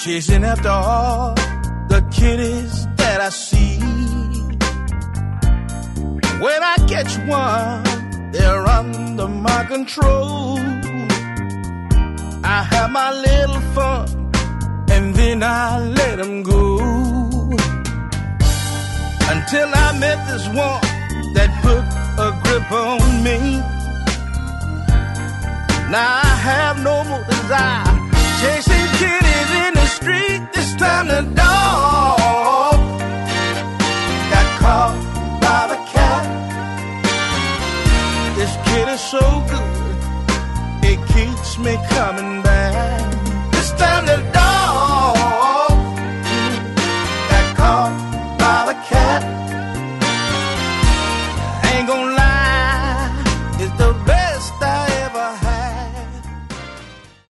chasing after all the kitties that I see. When I catch one, they're under my control. I have my little fun, and then I let them go. Until I met this one that put a grip on me. Now I have no more desire chasing kitties in the street. This time the dog got caught by the cat. This kitty's so good, it keeps me coming back. This time the dog